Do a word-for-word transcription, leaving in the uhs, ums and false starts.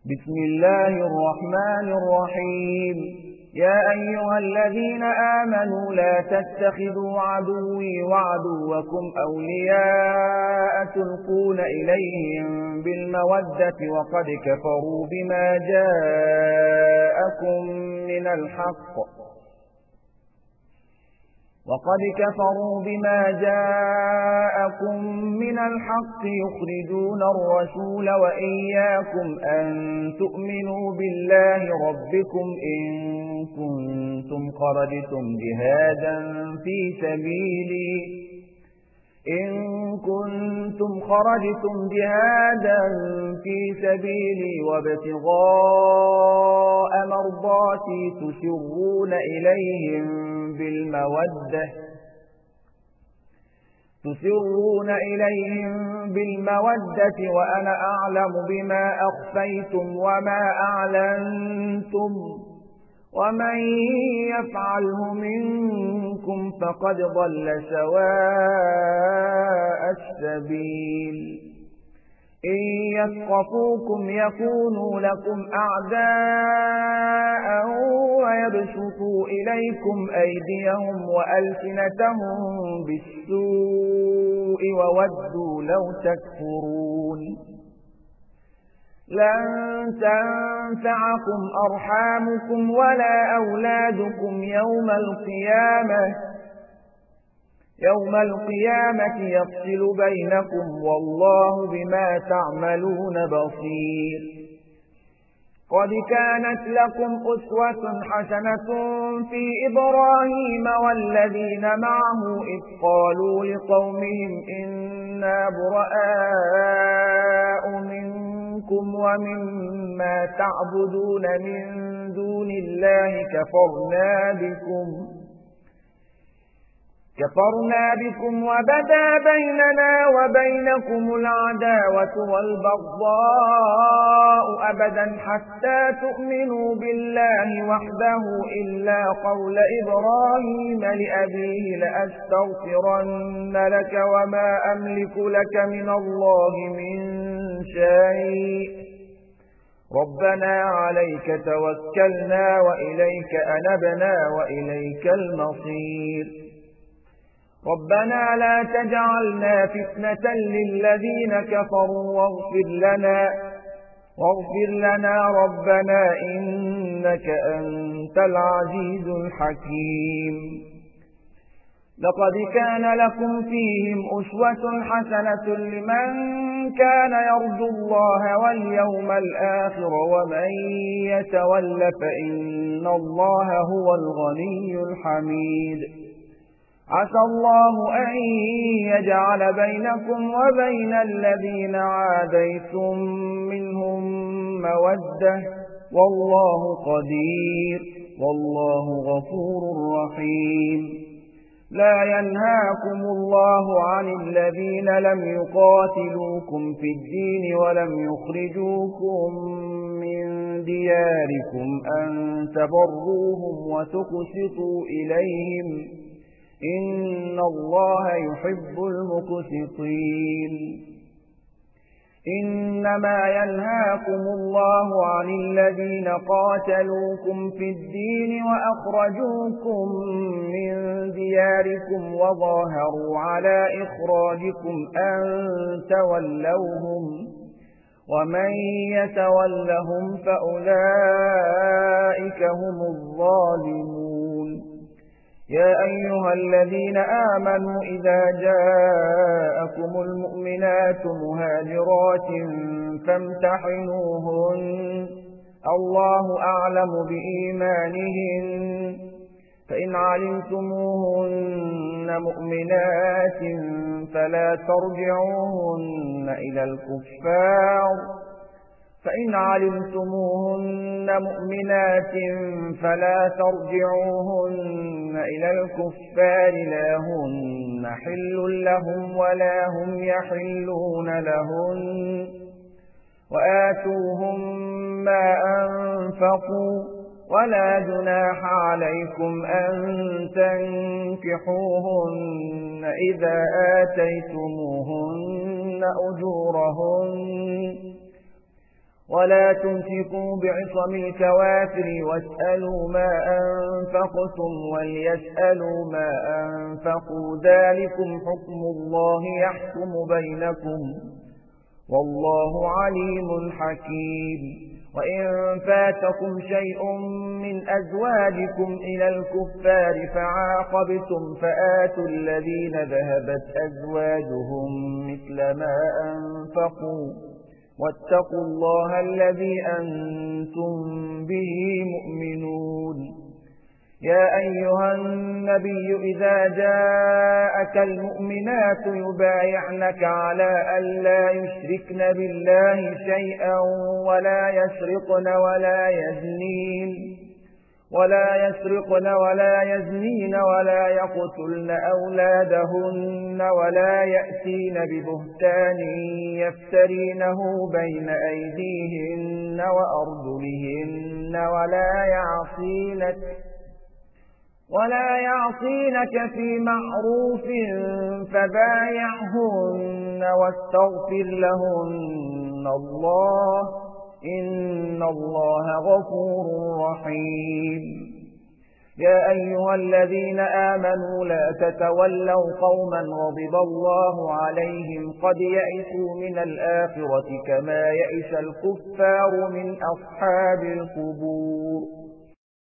بسم الله الرحمن الرحيم يا أيها الذين آمنوا لا تتخذوا عدوي وعدوكم أولياء تلقون إليهم بالمودة وقد كفروا بما جاءكم من الحق وقد كفروا بما جاءكم من الحق يخرجون الرسول وإياكم أن تؤمنوا بالله ربكم إن كنتم خرجتم جهادا في سبيلي إن كنتم خرجتم جهادا في سبيلي وابتغاء مرضاتي تسرون إليهم بالمودة تسرون إليهم بالمودة وأنا أعلم بما أخفيتم وما أعلنتم ومن يفعله منكم فقد ضل سواء السبيل إن يثقفوكم يكونوا لكم أعداء ويبسطوا إليكم أيديهم وألسنتهم بالسوء وودوا لو تكفرون لن تنفعكم أرحامكم ولا أولادكم يوم القيامة يوم القيامة يفصل بينكم والله بما تعملون بصير قد كانت لكم أسوة حسنة في إبراهيم والذين معه إذ قالوا لقومهم إنا براء منكم ومما تعبدون من دون الله كفرنا بكم كفرنا بكم وبدا بيننا وبينكم العداوة والبغضاء أبدا حتى تؤمنوا بالله وحده إلا قول إبراهيم لأبيه لأستغفرن لك وما أملك لك من الله من شيء ربنا عليك توكلنا وإليك أنبنا وإليك المصير ربنا لا تجعلنا فتنة للذين كفروا واغفر لنا واغفر لنا ربنا إنك أنت العزيز الحكيم لقد كان لكم فيهم أسوة حسنة لمن كان يرجو الله واليوم الآخر ومن يتول فإن الله هو الغني الحميد عسى الله أن يجعل بينكم وبين الذين عاديتم منهم مودة والله قدير والله غفور رحيم لا ينهاكم الله عن الذين لم يقاتلوكم في الدين ولم يخرجوكم من دياركم أن تبروهم وتقسطوا إليهم إن الله يحب المقسطين إنما ينهاكم الله عن الذين قاتلوكم في الدين وأخرجوكم من دياركم وظاهروا على إخراجكم أن تولوهم ومن يتولهم فأولئك هم الظالمون يا أيها الذين آمنوا إذا جاءكم المؤمنات مهاجرات فامتحنوهن الله أعلم بإيمانهن فإن علمتموهن مؤمنات فلا ترجعوهن إلى الكفار فإن علمتموهن مؤمنات فلا ترجعوهن إلى الكفار لا هن حل لهم ولا هم يحلون لهن وآتوهم ما أنفقوا ولا جناح عليكم أن تنكحوهن إذا آتيتموهن أجورهن ولا تمسكوا بعصم الكوافر واسألوا ما أنفقتم وليسألوا ما أنفقوا ذلكم حكم الله يحكم بينكم والله عليم حكيم. وإن فاتكم شيء من أزواجكم إلى الكفار فعاقبتم فآتوا الذين ذهبت أزواجهم مثل ما أنفقوا واتقوا الله الذي أنتم به مؤمنون. يا أيها النبي إذا جاءك المؤمنات يبايعنك على أن لا يشركن بالله شيئا ولا يسرقن ولا يزنين ولا يسرقن ولا يزنين ولا يقتلن أولادهن ولا يأتين ببهتان يفترينه بين أيديهن وأرجلهن ولا يعصينك ولا يعصينك في معروف فبايعهن واستغفر لهن الله إن الله غفور رحيم. يا أيها الذين آمنوا لا تتولوا قوما غضب الله عليهم قد يئسوا من الآخرة كما يئس الكفار من أصحاب القبور.